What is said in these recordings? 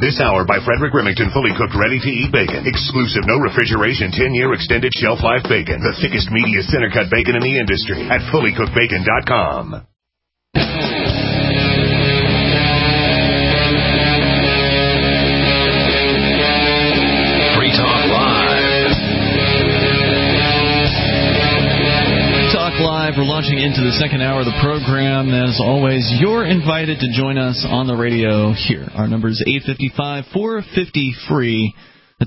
This hour by Frederick Remington, fully cooked, ready-to-eat bacon. Exclusive, no refrigeration, 10-year extended shelf life bacon. The thickest, meatiest, center-cut bacon in the industry at fullycookedbacon.com. Live. We're launching into the second hour of the program. As always, you're invited to join us on the radio here. Our number is 855-450-FREE. That's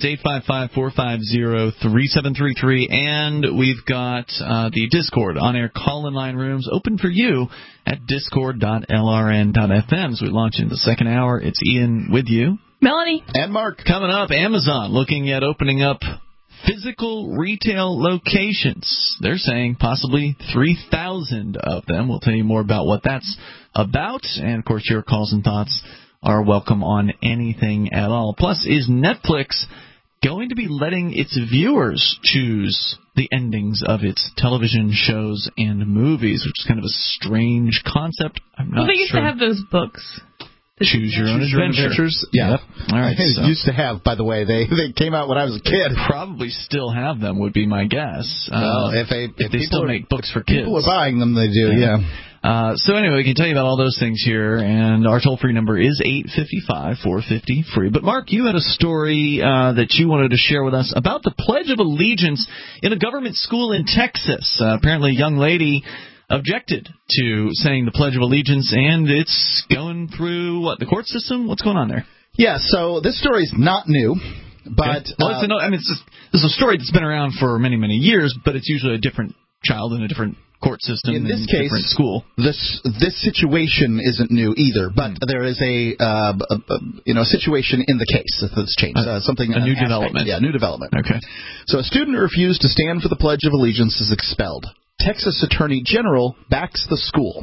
855-450-3733. And we've got the Discord on-air call-in line rooms open for you at discord.lrn.fm. As we launch into the second hour, it's Ian with you. Melanie. And Mark. Coming up, Amazon looking at opening up physical retail locations. They're saying possibly 3,000 of them. We'll tell you more about what that's about. And, of course, your calls and thoughts are welcome on anything at all. Plus, is Netflix going to be letting its viewers choose the endings of its television shows and movies, which is kind of a strange concept? I'm not sure. Well, they used to have those books. Choose Your Own Adventures. Yeah. Yep. All right. Used to have, by the way. They came out when I was a kid. Probably still have them, would be my guess. Well, if they still make books for kids. People are buying them, they do, yeah. So anyway, we can tell you about all those things here, and our toll-free number is 855-450-FREE. But, Mark, you had a story that you wanted to share with us about the Pledge of Allegiance in a government school in Texas. Apparently a young lady objected to saying the Pledge of Allegiance, and it's going through, the court system? What's going on there? Yeah, so this story's not new, but... Okay. Well, this is a story that's been around for many, many years, but it's usually a different child in a different court system in this case, different school. This situation isn't new either, but there is a situation in the case that's changed. A new development. Yeah, new development. Okay. So a student who refused to stand for the Pledge of Allegiance is expelled. Texas Attorney General backs the school.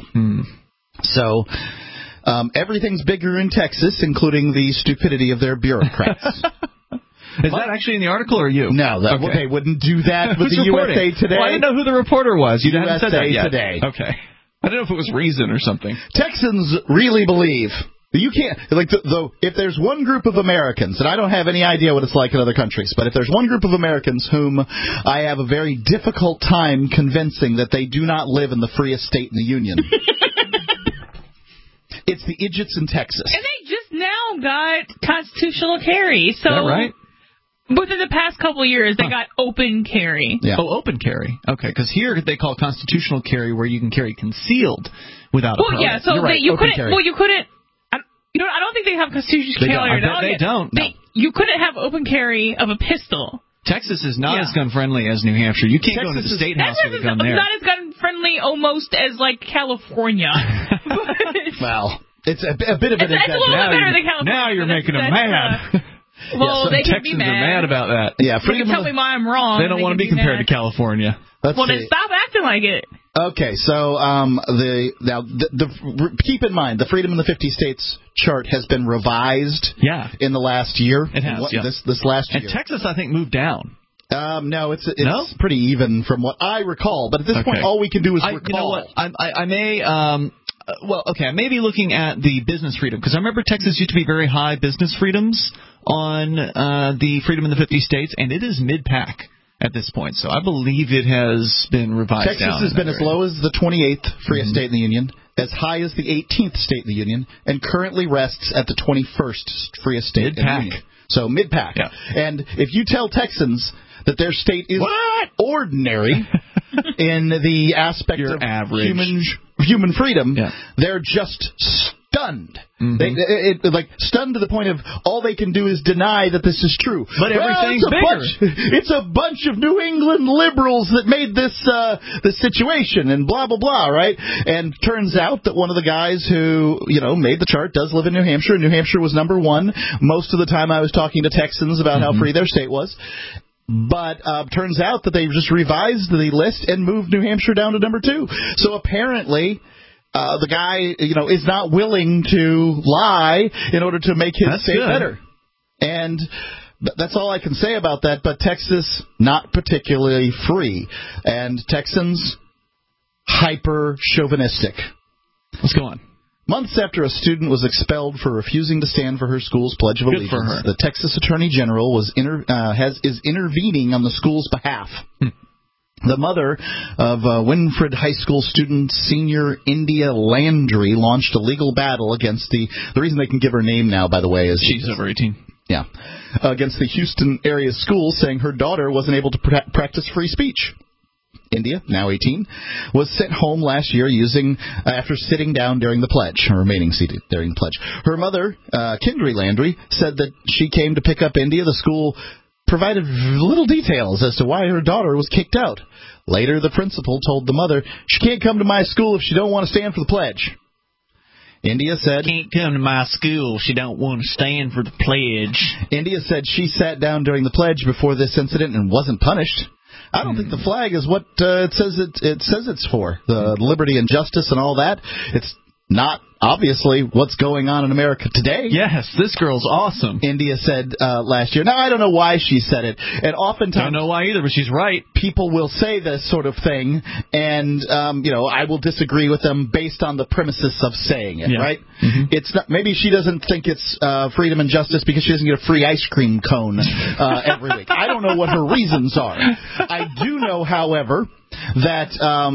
So everything's bigger in Texas, including the stupidity of their bureaucrats. Is that actually in the article or you? No, they wouldn't do that with the reporting? USA Today. Well, I didn't know who the reporter was. You hadn't said that yet. Today. Okay. I don't know if it was Reason or something. Texans really believe. You can't, if there's one group of Americans, and I don't have any idea what it's like in other countries, but if there's one group of Americans whom I have a very difficult time convincing that they do not live in the freest state in the Union, it's the idiots in Texas. And they just now got constitutional carry. So is that right? Within the past couple of years, they got open carry. Yeah. Oh, open carry. Okay, because here they call constitutional carry where you can carry concealed without a permit. Yeah, so right. you couldn't. Carry. Well, you couldn't. I don't think they have constitutional carry at all. They don't. No. You couldn't have open carry of a pistol. Texas is not as gun-friendly as New Hampshire. You can't go into the state house with a gun there. It's not as gun-friendly almost as, California. Well, it's a bit of an exaggeration. It's a little bit better than California. Now you're making them mad. Well, they can Texans be mad. are mad about that. Yeah, they can tell me why I'm wrong. They don't want to be compared to California. Then stop acting like it. Okay, so keep in mind the Freedom in the 50 States chart has been revised. In the last year. It has. This last year. And Texas, I think, moved down. No, it's pretty even from what I recall. But at this point, all we can do is recall. You know what? I may. I may be looking at the business freedom, because I remember Texas used to be very high business freedoms on the Freedom in the 50 States, and it is mid-pack at this point. So I believe it has been revised down. Texas has been as low as the 28th freest state in the Union, as high as the 18th state in the Union, and currently rests at the 21st freest state in the Union. So mid-pack. Yeah. And if you tell Texans that their state is ordinary in the aspect of human freedom, they're just stunned. Stunned to the point of all they can do is deny that this is true. But everything's bigger. It's a bunch of New England liberals that made this situation and blah, blah, blah, right? And turns out that one of the guys who, made the chart does live in New Hampshire, and New Hampshire was number one. Most of the time I was talking to Texans about how free their state was. But turns out that they just revised the list and moved New Hampshire down to number 2. So apparently the guy, is not willing to lie in order to make his state better. And that's all I can say about that. But Texas, not particularly free. And Texans, hyper-chauvinistic. What's going on? Months after a student was expelled for refusing to stand for her school's Pledge of Good for Allegiance, her. the Texas Attorney General is intervening on the school's behalf. The mother of Winfred High School student senior India Landry launched a legal battle against the reason they can give her name now, by the way, is she's over 18. Yeah, against the Houston area school, saying her daughter wasn't able to practice free speech. India, now 18, was sent home last year after sitting down during the pledge, remaining seated during the pledge. Her mother, Kendry Landry, said that she came to pick up India. The school provided little details as to why her daughter was kicked out. Later, the principal told the mother she can't come to my school if she don't want to stand for the pledge. India said, "Can't come to my school if she don't want to stand for the pledge." India said she sat down during the pledge before this incident and wasn't punished. I don't think the flag is what it says it's for. The liberty and justice and all that. It's not obviously what's going on in America today. Yes, this girl's awesome. India said last year. Now, I don't know why she said it. And oftentimes, don't know why either, but she's right. People will say this sort of thing, and I will disagree with them based on the premises of saying it. Yeah. Right? Mm-hmm. It's not. Maybe she doesn't think it's freedom and justice because she doesn't get a free ice cream cone every week. I don't know what her reasons are. I do know, however, that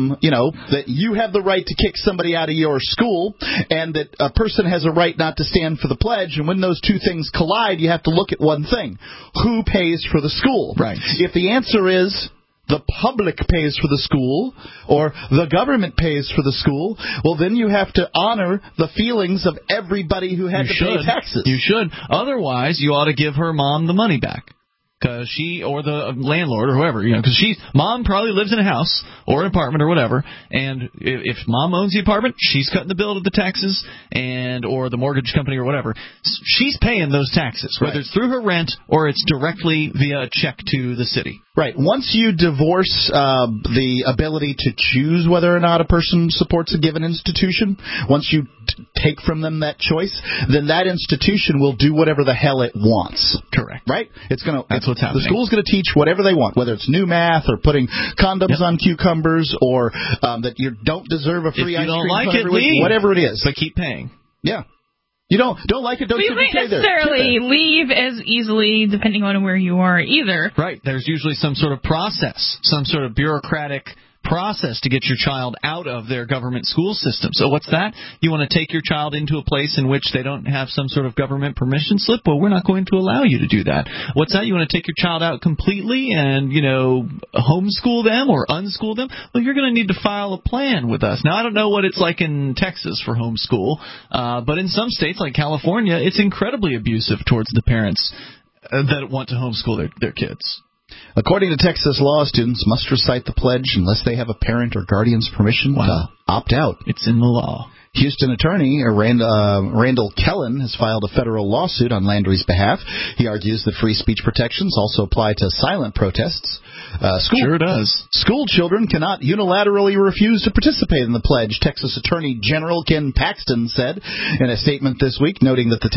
that you have the right to kick somebody out of your school, and that a person has a right not to stand for the pledge. And when those two things collide, you have to look at one thing: who pays for the school? Right. If the answer is the public pays for the school or the government pays for the school, well, then you have to honor the feelings of everybody who had to pay taxes. You should. Otherwise, you ought to give her mom the money back. Because she, or the landlord, or whoever, because mom probably lives in a house or an apartment or whatever, and if mom owns the apartment, she's cutting the bill to the taxes or the mortgage company or whatever. She's paying those taxes, whether it's through her rent or it's directly via a check to the city. Right. Once you divorce the ability to choose whether or not a person supports a given institution, once you take from them that choice, then that institution will do whatever the hell it wants. Correct. Right? That's what's happening. The school's going to teach whatever they want, whether it's new math or putting condoms on cucumbers or that you don't deserve a free ice cream every week, whatever it is. But keep paying. Yeah. You don't like it, don't you might necessarily leave as easily depending on where you are either. Right. There's usually some sort of process, some sort of bureaucratic process to get your child out of their government school system. So what's that? You want to take your child into a place in which they don't have some sort of government permission slip? Well, we're not going to allow you to do that. What's that? You want to take your child out completely and, homeschool them or unschool them? Well, you're going to need to file a plan with us. Now, I don't know what it's like in Texas for homeschool, but in some states like California, it's incredibly abusive towards the parents that want to homeschool their kids. According to Texas law, students must recite the pledge unless they have a parent or guardian's permission to opt out. It's in the law. Houston attorney Randall Kellen has filed a federal lawsuit on Landry's behalf. He argues that free speech protections also apply to silent protests. Sure does. School children cannot unilaterally refuse to participate in the pledge, Texas Attorney General Ken Paxton said in a statement this week, noting that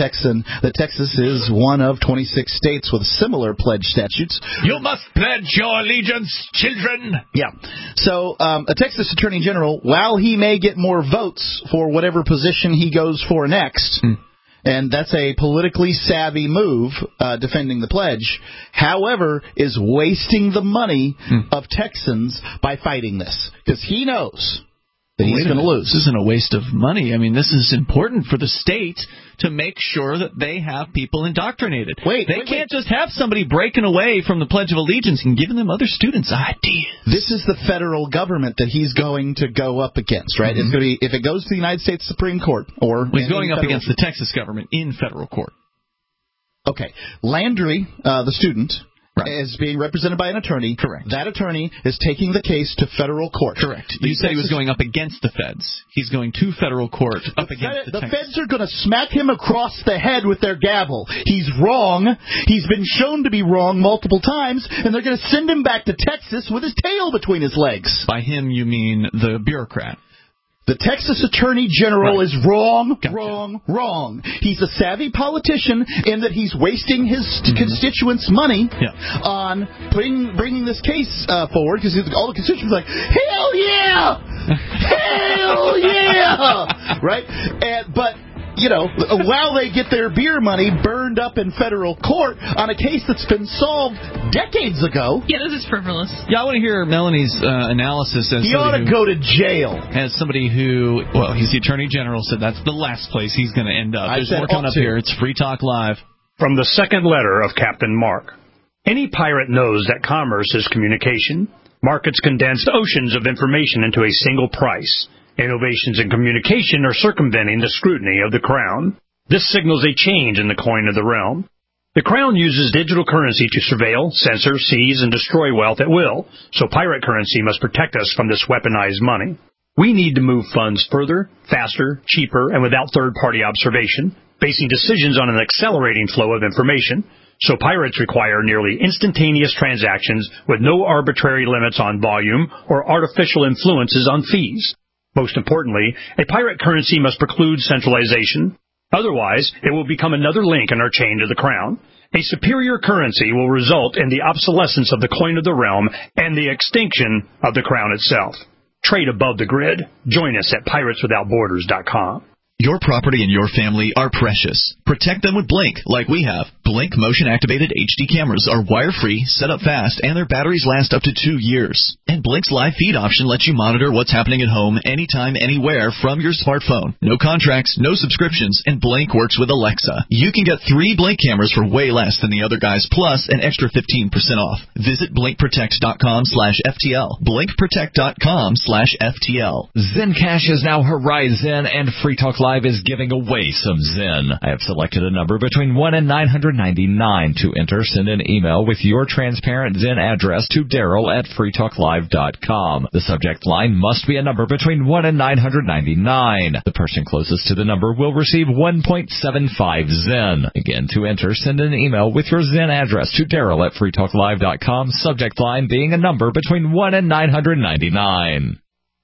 Texas is one of 26 states with similar pledge statutes. You must pledge your allegiance, children. Yeah. So a Texas Attorney General, while he may get more votes for whatever position he goes for next, and that's a politically savvy move, defending the pledge, however, is wasting the money of Texans by fighting this. Because he knows that he's going to lose. This isn't a waste of money. I mean, this is important for the state to make sure that they have people indoctrinated. They can't just have somebody breaking away from the Pledge of Allegiance and giving them other students ideas. This is the federal government that he's going to go up against, right? It's going to be, if it goes to the United States Supreme Court he's going up against the Texas government in federal court. Okay. Landry, the student, is being represented by an attorney. Correct. That attorney is taking the case to federal court. Correct. You said he was going up against the feds. He's going to federal court up against the Texas. Feds are going to smack him across the head with their gavel. He's wrong. He's been shown to be wrong multiple times, and they're going to send him back to Texas with his tail between his legs. By him, you mean the bureaucrat. The Texas Attorney General is wrong, wrong. He's a savvy politician in that he's wasting his constituents' money on bringing this case forward because all the constituents are like, hell yeah! Hell yeah! Right? But while they get their beer money burned up in federal court on a case that's been solved decades ago. Yeah, this is frivolous. Yeah, I want to hear Melanie's analysis. He ought to go to jail. As somebody who, he's the Attorney General, so that's the last place he's going to end up. There's more coming up here. It's Free Talk Live. From the second letter of Captain Mark. Any pirate knows that commerce is communication. Markets condense oceans of information into a single price. Innovations in communication are circumventing the scrutiny of the Crown. This signals a change in the coin of the realm. The Crown uses digital currency to surveil, censor, seize, and destroy wealth at will, so pirate currency must protect us from this weaponized money. We need to move funds further, faster, cheaper, and without third-party observation, basing decisions on an accelerating flow of information, so pirates require nearly instantaneous transactions with no arbitrary limits on volume or artificial influences on fees. Most importantly, a pirate currency must preclude centralization. Otherwise, it will become another link in our chain to the Crown. A superior currency will result in the obsolescence of the coin of the realm and the extinction of the Crown itself. Trade above the grid. Join us at pirateswithoutborders.com. Your property and your family are precious. Protect them with Blink, like we have. Blink motion-activated HD cameras are wire-free, set up fast, and their batteries last up to 2 years. And Blink's live feed option lets you monitor what's happening at home anytime, anywhere from your smartphone. No contracts, no subscriptions, and Blink works with Alexa. You can get 3 Blink cameras for way less than the other guys, plus an extra 15% off. Visit BlinkProtect.com/FTL. BlinkProtect.com/FTL. Zencash is now Horizon, and Free Talk Live is giving away some Zen. I have selected a number between 1 and 999 to enter. Send an email with your transparent Zen address to Daryl@freetalklive.com. The subject line must be a number between 1 and 999. The person closest to the number will receive 1.75 Zen. Again, to enter, send an email with your Zen address to Daryl@freetalklive.com. Subject line being a number between 1 and 999.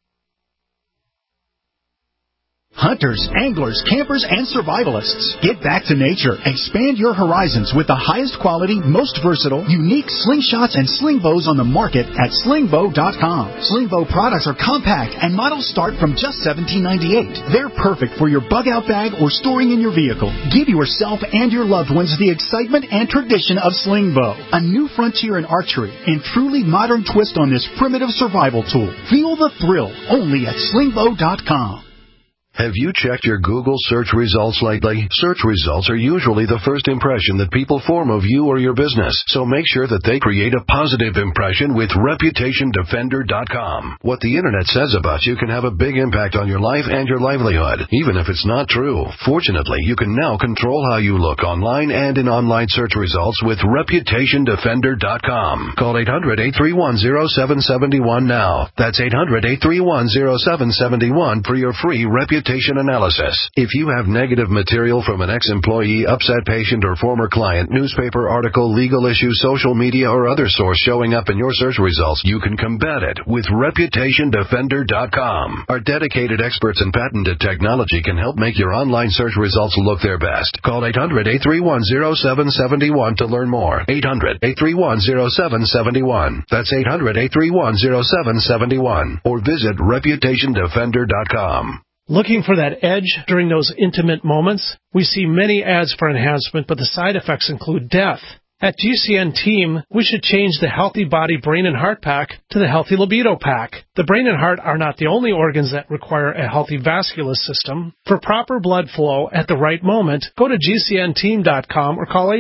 Hunters, anglers, campers, and survivalists. Get back to nature. Expand your horizons with the highest quality, most versatile, unique slingshots and sling bows on the market at slingbow.com. Slingbow products are compact and models start from just $17.98. They're perfect for your bug-out bag or storing in your vehicle. Give yourself and your loved ones the excitement and tradition of Slingbow, a new frontier in archery and truly modern twist on this primitive survival tool. Feel the thrill only at slingbow.com. Have you checked your Google search results lately? Search results are usually the first impression that people form of you or your business, so make sure that they create a positive impression with ReputationDefender.com. What the Internet says about you can have a big impact on your life and your livelihood, even if it's not true. Fortunately, you can now control how you look online and in online search results with ReputationDefender.com. Call 800-831-0771 now. That's 800-831-0771 for your free reputation analysis. If you have negative material from an ex-employee, upset patient, or former client, newspaper article, legal issue, social media, or other source showing up in your search results, you can combat it with ReputationDefender.com. Our dedicated experts in patented technology can help make your online search results look their best. Call 800-831-0771 to learn more. 800-831-0771. That's 800-831-0771. Or visit ReputationDefender.com. Looking for that edge during those intimate moments? We see many ads for enhancement, but the side effects include death. At GCN Team, we should change the Healthy Body, Brain, and Heart Pack to the Healthy Libido Pack. The brain and heart are not the only organs that require a healthy vascular system. For proper blood flow at the right moment, go to GCNteam.com or call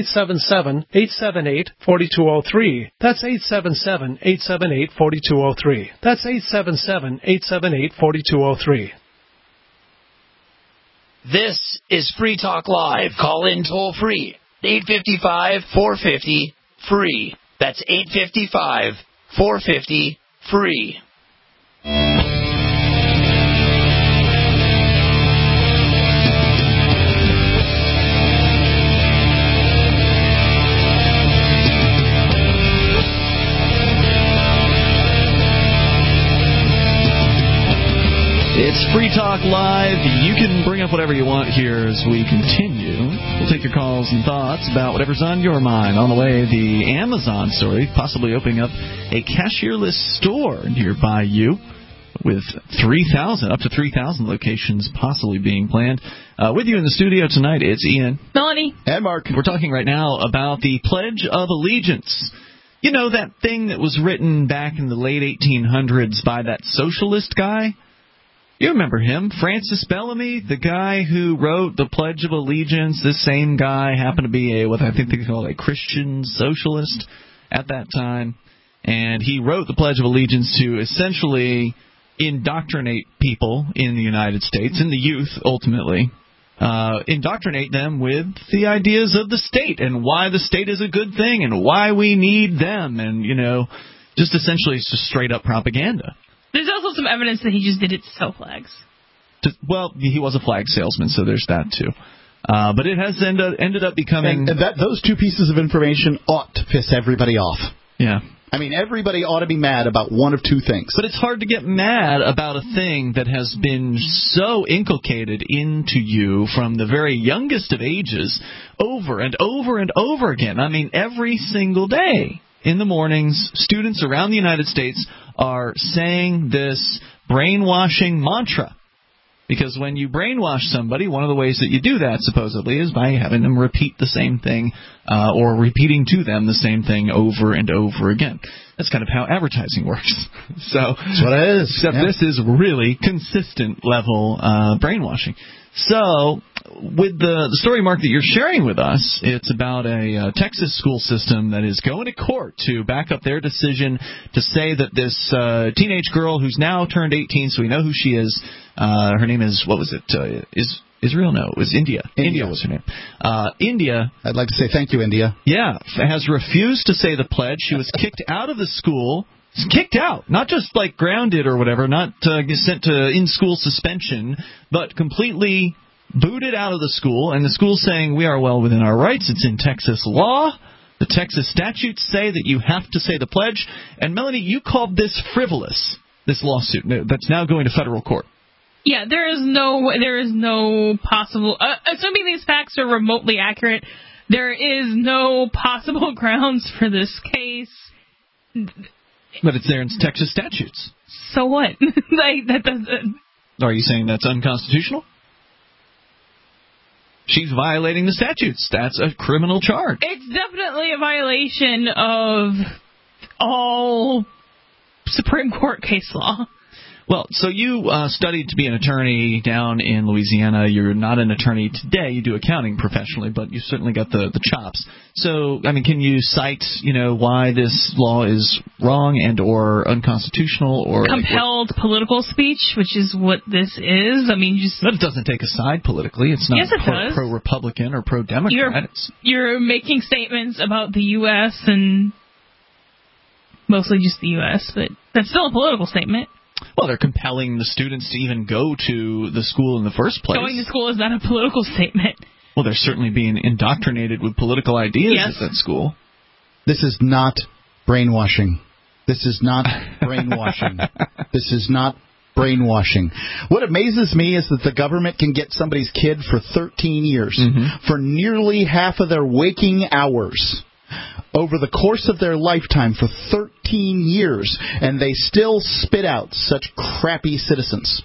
877-878-4203. That's 877-878-4203. That's 877-878-4203. This is Free Talk Live. Call in toll free. 855-450-FREE. That's 855-450-FREE. It's Free Talk Live. You can bring up whatever you want here as we continue. We'll take your calls and thoughts about whatever's on your mind. On the way, the Amazon story, possibly opening up a cashierless store nearby you. with up to 3,000 locations possibly being planned. With you in the studio tonight, it's Ian, Melanie, and Mark. We're talking right now about the Pledge of Allegiance. You know, that thing that was written back in the late 1800s by that socialist guy? You remember him, Francis Bellamy, the guy who wrote the Pledge of Allegiance. This same guy happened to be what I think they call a Christian socialist at that time. And he wrote the Pledge of Allegiance to essentially indoctrinate people in the United States, and the youth ultimately, indoctrinate them with the ideas of the state and why the state is a good thing and why we need them. And, just essentially it's just straight up propaganda. There's also some evidence that he just did it to sell flags. Well, he was a flag salesman, so there's that too. But it has ended up becoming... And those two pieces of information ought to piss everybody off. Yeah. I mean, everybody ought to be mad about one of two things. But it's hard to get mad about a thing that has been so inculcated into you from the very youngest of ages over and over and over again. I mean, every single day in the mornings, students around the United States are saying this brainwashing mantra. Because when you brainwash somebody, one of the ways that you do that, supposedly, is by having them repeat the same thing or repeating to them the same thing over and over again. That's kind of how advertising works. So that's what it is. Except this is really consistent level brainwashing. So with the story, Mark, that you're sharing with us, it's about a Texas school system that is going to court to back up their decision to say that this teenage girl who's now turned 18, so we know who she is. Her name is, what was it? Israel? No, it was India. India was her name. India. I'd like to say thank you, India. Yeah, has refused to say the pledge. She was kicked out of the school. Kicked out, not just like grounded or whatever, not sent to in-school suspension, but completely booted out of the school. And the school's saying we are well within our rights. It's in Texas law. The Texas statutes say that you have to say the pledge. And Melanie, you called this frivolous, this lawsuit that's now going to federal court. Yeah, there is no possible. Assuming these facts are remotely accurate, there is no possible grounds for this case. But it's there in Texas statutes. So what? That doesn't. Are you saying that's unconstitutional? She's violating the statutes. That's a criminal charge. It's definitely a violation of all Supreme Court case law. Well, so you studied to be an attorney down in Louisiana. You're not an attorney today. You do accounting professionally, but you certainly got the chops. So, I mean, can you cite, why this law is wrong and or unconstitutional or compelled political speech, which is what this is? I mean, but it doesn't take a side politically. It's not pro-Republican or pro-Democrat. You're making statements about the U.S. and mostly just the U.S., but that's still a political statement. Well, they're compelling the students to even go to the school in the first place. Going to school is not a political statement. Well, they're certainly being indoctrinated with political ideas at that school. This is not brainwashing. This is not brainwashing. This is not brainwashing. What amazes me is that the government can get somebody's kid for 13 years, for nearly half of their waking hours, over the course of their lifetime for 13 years, and they still spit out such crappy citizens.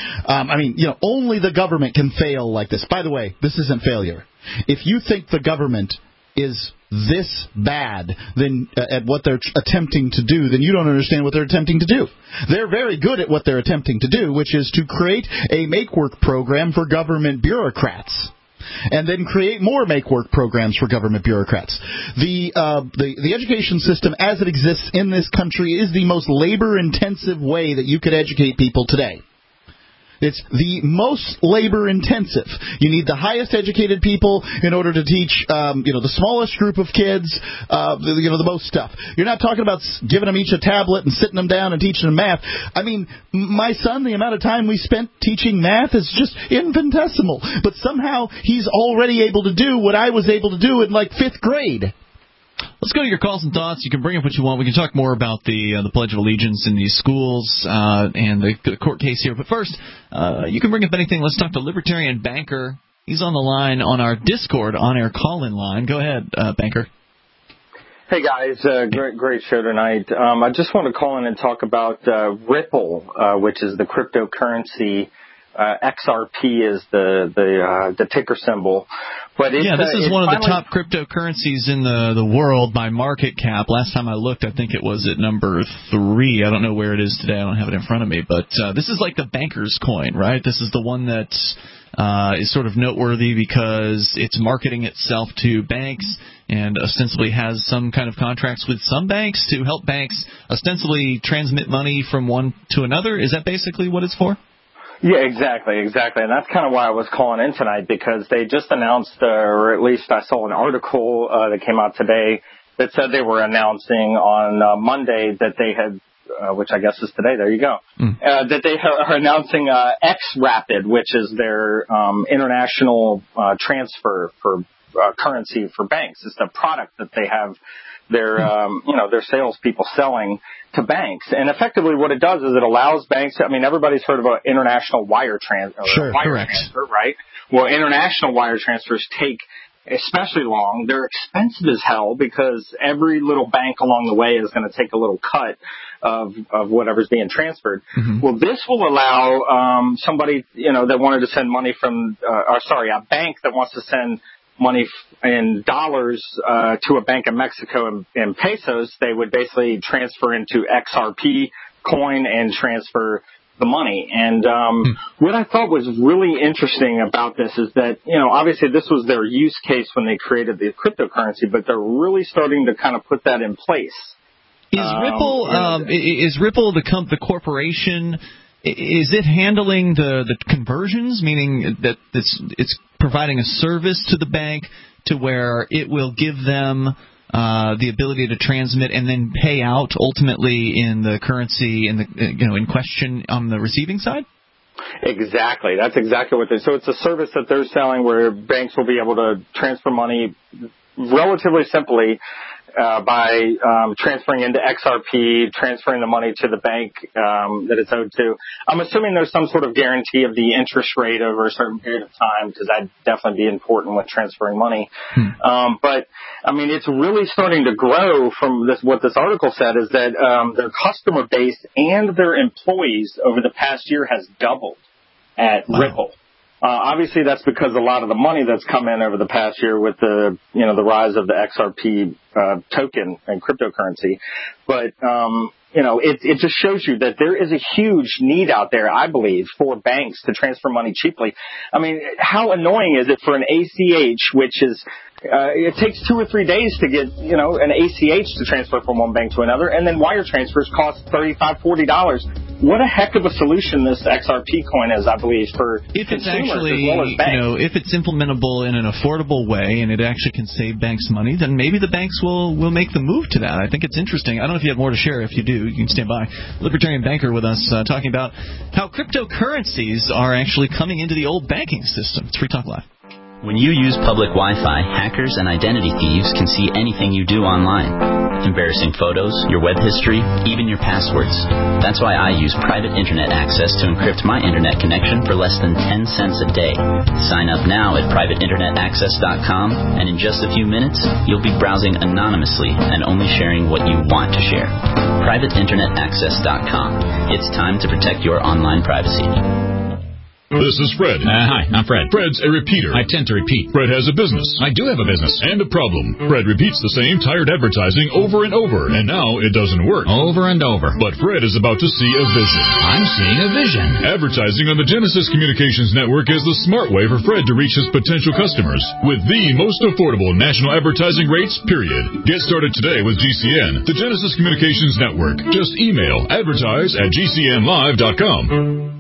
Only the government can fail like this. By the way, this isn't failure. If you think the government is this bad at what they're attempting to do, then you don't understand what they're attempting to do. They're very good at what they're attempting to do, which is to create a make-work program for government bureaucrats, and then create more make-work programs for government bureaucrats. The education system as it exists in this country is the most labor-intensive way that you could educate people today. It's the most labor-intensive. You need the highest educated people in order to teach, the smallest group of kids, the most stuff. You're not talking about giving them each a tablet and sitting them down and teaching them math. I mean, my son, the amount of time we spent teaching math is just infinitesimal. But somehow he's already able to do what I was able to do in, 5th grade. Let's go to your calls and thoughts. You can bring up what you want. We can talk more about the Pledge of Allegiance in these schools and the court case here. But first, you can bring up anything. Let's talk to Libertarian Banker. He's on the line on our Discord on-air call-in line. Go ahead, Banker. Hey guys, great show tonight. I just want to call in and talk about Ripple, which is the cryptocurrency. XRP is the ticker symbol. But this is one of the top cryptocurrencies in the world by market cap. Last time I looked, I think it was at number 3. I don't know where it is today. I don't have it in front of me. But this is like the banker's coin, right? This is the one that is sort of noteworthy because it's marketing itself to banks and ostensibly has some kind of contracts with some banks to help banks ostensibly transmit money from one to another. Is that basically what it's for? Yeah, exactly. And that's kind of why I was calling in tonight, because they just announced, or at least I saw an article that came out today that said they were announcing on Monday that they had, which I guess is today, there you go, that they are announcing XRapid, which is their international transfer for currency for banks. It's the product that they have their salespeople selling to banks. And effectively what it does is it allows banks, everybody's heard about international wire transfer, right? Well, international wire transfers take especially long. They're expensive as hell because every little bank along the way is going to take a little cut of whatever's being transferred. Mm-hmm. Well, this will allow somebody, that wanted to send money from, a bank that wants to send money in dollars to a bank in Mexico in pesos. They would basically transfer into XRP coin and transfer the money. And what I thought was really interesting about this is that, obviously this was their use case when they created the cryptocurrency, but they're really starting to kind of put that in place. Is Ripple the corporation? Is it handling the conversions, meaning that it's providing a service to the bank to where it will give them the ability to transmit and then pay out ultimately in the currency in question on the receiving side? Exactly. That's exactly what so it's a service that they're selling where banks will be able to transfer money relatively simply by transferring into XRP, transferring the money to the bank that it's owed to. I'm assuming there's some sort of guarantee of the interest rate over a certain period of time, because that'd definitely be important with transferring money. But it's really starting to grow from this. What this article said is that their customer base and their employees over the past year has doubled at Ripple. Obviously, that's because a lot of the money that's come in over the past year with the rise of the XRP token and cryptocurrency. But, it just shows you that there is a huge need out there, I believe, for banks to transfer money cheaply. How annoying is it for an ACH, which is it takes 2 or 3 days to get, an ACH to transfer from one bank to another, and then wire transfers cost $35, $40. What a heck of a solution this XRP coin is, I believe, for consumers as well as banks. If it's implementable in an affordable way and it actually can save banks money, then maybe the banks will make the move to that. I think it's interesting. I don't know if you have more to share. If you do, you can stand by. Libertarian banker with us talking about how cryptocurrencies are actually coming into the old banking system. It's Free Talk Live. When you use public Wi-Fi, hackers and identity thieves can see anything you do online. Embarrassing photos, your web history, even your passwords. That's why I use private internet access to encrypt my internet connection for less than 10 cents a day. Sign up now at privateinternetaccess.com, and in just a few minutes, you'll be browsing anonymously and only sharing what you want to share. privateinternetaccess.com. It's time to protect your online privacy. This is Fred. Hi, I'm Fred. Fred's a repeater. I tend to repeat. Fred has a business. I do have a business. And a problem. Fred repeats the same tired advertising over and over, and now it doesn't work. Over and over. But Fred is about to see a vision. I'm seeing a vision. Advertising on the Genesis Communications Network is the smart way for Fred to reach his potential customers with the most affordable national advertising rates, period. Get started today with GCN, the Genesis Communications Network. Just email advertise@gcnlive.com.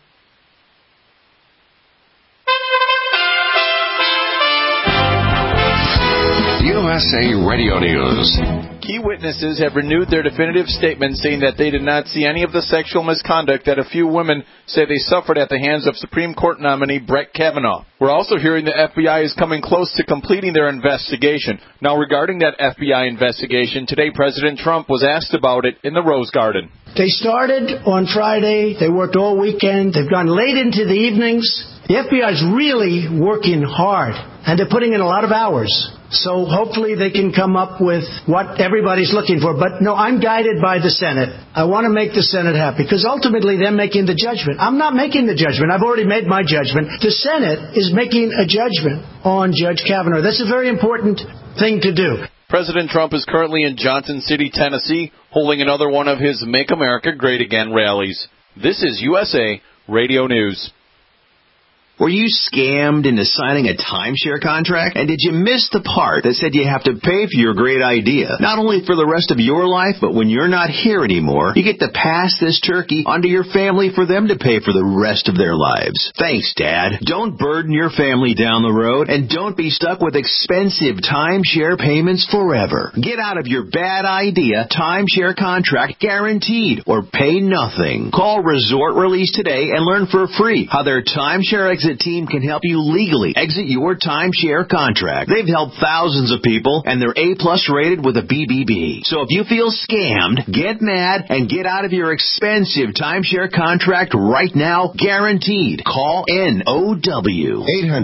USA Radio News. Key witnesses have renewed their definitive statement saying that they did not see any of the sexual misconduct that a few women say they suffered at the hands of Supreme Court nominee Brett Kavanaugh. We're also hearing the FBI is coming close to completing their investigation. Now, regarding that FBI investigation, today President Trump was asked about it in the Rose Garden. They started on Friday. They worked all weekend. They've gone late into the evenings. The FBI is really working hard, and they're putting in a lot of hours. So hopefully they can come up with what everybody's looking for. But no, I'm guided by the Senate. I want to make the Senate happy because ultimately they're making the judgment. I'm not making the judgment. I've already made my judgment. The Senate is making a judgment on Judge Kavanaugh. That's a very important thing to do. President Trump is currently in Johnson City, Tennessee, holding another one of his Make America Great Again rallies. This is USA Radio News. Were you scammed into signing a timeshare contract? And did you miss the part that said you have to pay for your great idea? Not only for the rest of your life, but when you're not here anymore, you get to pass this turkey onto your family for them to pay for the rest of their lives. Thanks, Dad. Don't burden your family down the road, and don't be stuck with expensive timeshare payments forever. Get out of your bad idea timeshare contract guaranteed, or pay nothing. Call Resort Release today and learn for free how their timeshare exit team can help you legally exit your timeshare contract. They've helped thousands of people, and they're A-plus rated with a BBB. So if you feel scammed, get mad and get out of your expensive timeshare contract right now, guaranteed. Call NOW.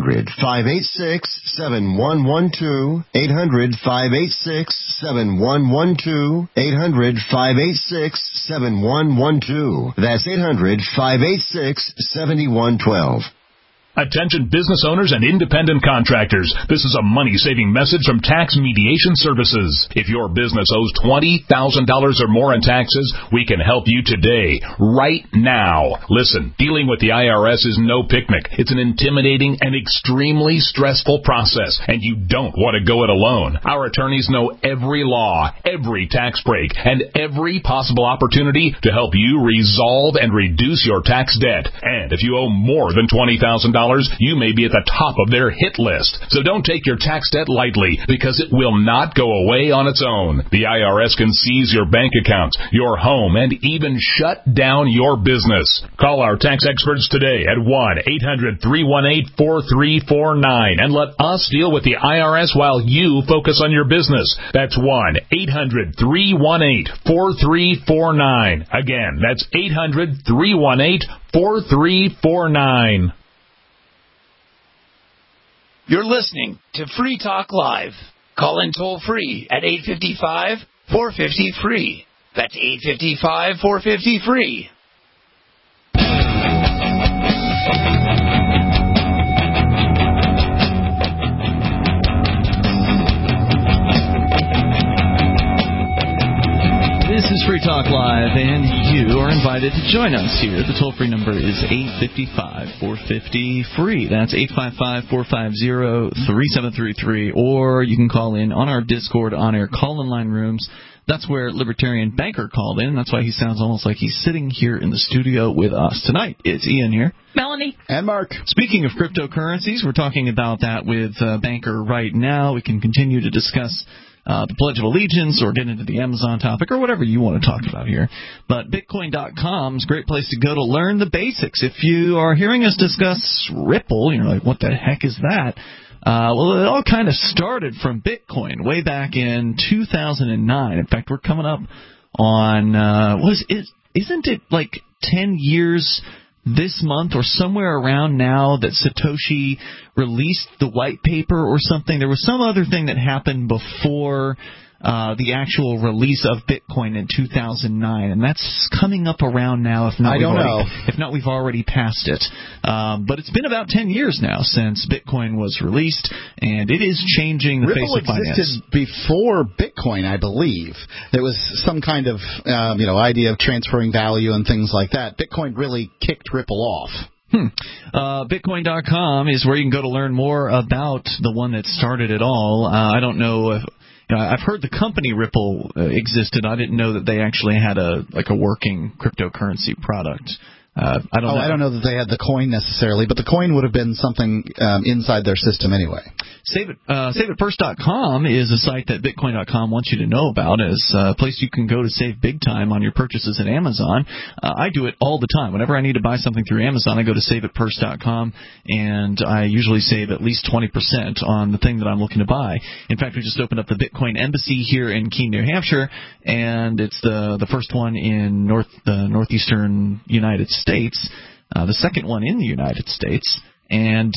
800-586-7112. 800-586-7112. 800-586-7112. That's 800-586-7112. Attention business owners and independent contractors. This is a money-saving message from Tax Mediation Services. If your business owes $20,000 or more in taxes, we can help you today, right now. Listen, dealing with the IRS is no picnic. It's an intimidating and extremely stressful process, and you don't want to go it alone. Our attorneys know every law, every tax break, and every possible opportunity to help you resolve and reduce your tax debt. And if you owe more than $20,000, you may be at the top of their hit list. So don't take your tax debt lightly, because it will not go away on its own. The IRS can seize your bank accounts, your home, and even shut down your business. Call our tax experts today at 1-800-318-4349 and let us deal with the IRS while you focus on your business. That's 1-800-318-4349. Again, that's 800-318-4349. You're listening to Free Talk Live. Call in toll free at 855-450-FREE. That's 855-450-FREE. This is Free Talk Live, and you are invited to join us here. The toll-free number is 855-450-FREE. That's 855-450-3733. Or you can call in on our Discord on-air call-in line rooms. That's where Libertarian Banker called in. That's why he sounds almost like he's sitting here in the studio with us tonight. It's Ian here. Melanie. And Mark. Speaking of cryptocurrencies, we're talking about that with Banker right now. We can continue to discuss the Pledge of Allegiance, or get into the Amazon topic, or whatever you want to talk about here. But Bitcoin.com is a great place to go to learn the basics. If you are hearing us discuss Ripple, you're like, what the heck is that? Well, it all kind of started from Bitcoin way back in 2009. In fact, we're coming up on, isn't it like 10 years this month or somewhere around now that Satoshi released the white paper or something? There was some other thing that happened before the actual release of Bitcoin in 2009, and that's coming up around now. If not, we've already passed it. But it's been about 10 years now since Bitcoin was released, and it is changing the face of finance. Ripple existed before Bitcoin, I believe. There was some kind of idea of transferring value and things like that. Bitcoin really kicked Ripple off. Bitcoin.com is where you can go to learn more about the one that started it all. I don't know if I've heard the company Ripple existed. I didn't know that they actually had a working cryptocurrency product. I don't know that they had the coin necessarily, but the coin would have been something inside their system anyway. SaveItFirst.com is a site that Bitcoin.com wants you to know about. It's a place you can go to save big time on your purchases at Amazon. I do it all the time. Whenever I need to buy something through Amazon, I go to SaveItFirst.com, and I usually save at least 20% on the thing that I'm looking to buy. In fact, we just opened up the Bitcoin Embassy here in Keene, New Hampshire, and it's the first one in the northeastern United States, the second one in the United States, and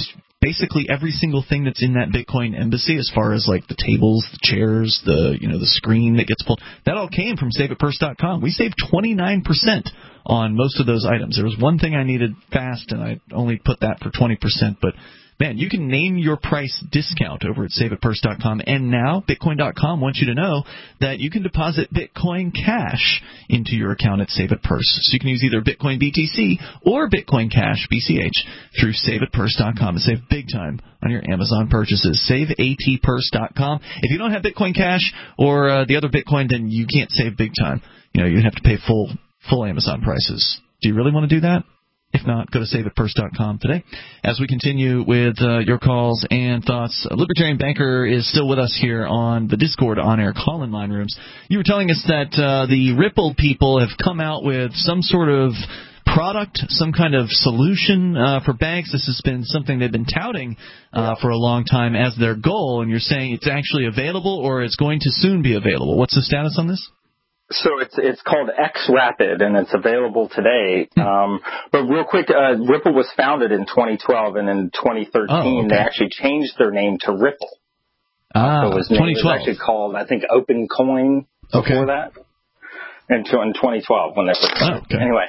basically every single thing that's in that Bitcoin embassy, as far as like the tables, the chairs, the screen that gets pulled, that all came from SaveItPurse.com. We saved 29% on most of those items. There was one thing I needed fast, and I only put that for 20%, but man, you can name your price discount over at SaveItPurse.com, and now Bitcoin.com wants you to know that you can deposit Bitcoin Cash into your account at SaveItPurse. So you can use either Bitcoin BTC or Bitcoin Cash BCH through SaveItPurse.com and save big time on your Amazon purchases. SaveAtPurse.com. If you don't have Bitcoin Cash or the other Bitcoin, then you can't save big time. You have to pay full Amazon prices. Do you really want to do that? If not, go to SaveItPurse.com today. As we continue with your calls and thoughts, a Libertarian Banker is still with us here on the Discord on-air call-in line rooms. You were telling us that the Ripple people have come out with some sort of product, some kind of solution for banks. This has been something they've been touting for a long time as their goal, and you're saying it's actually available or it's going to soon be available. What's the status on this? So it's called XRapid, and it's available today. But real quick, Ripple was founded in 2012, and in 2013 they actually changed their name to Ripple. So it was 2012. actually called, I think, OpenCoin before that. In 2012 when they were founded. Anyway,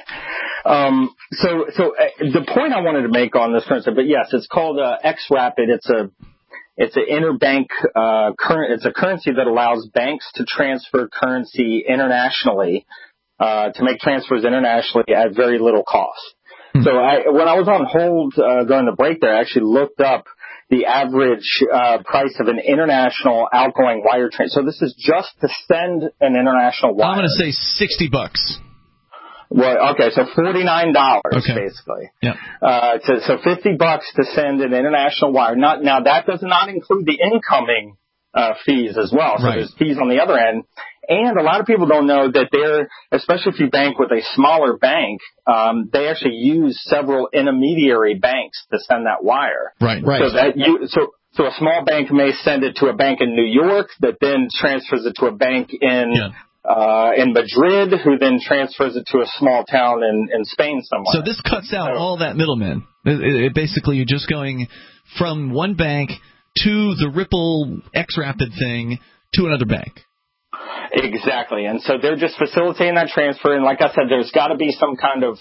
so the point I wanted to make on this concept, but yes, it's called XRapid. It's an interbank it's a currency that allows banks to transfer currency internationally, to make transfers internationally at very little cost. So when I was on hold during the break there, I actually looked up the average price of an international outgoing wire transfer. So this is just to send an international wire. I'm going to say $60. Well, okay, so $49 basically. Yeah. So $50 to send an international wire. Now that does not include the incoming fees as well. So there's fees on the other end. And a lot of people don't know that especially if you bank with a smaller bank, they actually use several intermediary banks to send that wire. Right. So a small bank may send it to a bank in New York that then transfers it to a bank in Madrid, who then transfers it to a small town in Spain somewhere. So this cuts out all that middleman. Basically, you're just going from one bank to the Ripple XRapid thing to another bank. Exactly. And so they're just facilitating that transfer. And like I said, there's got to be some kind of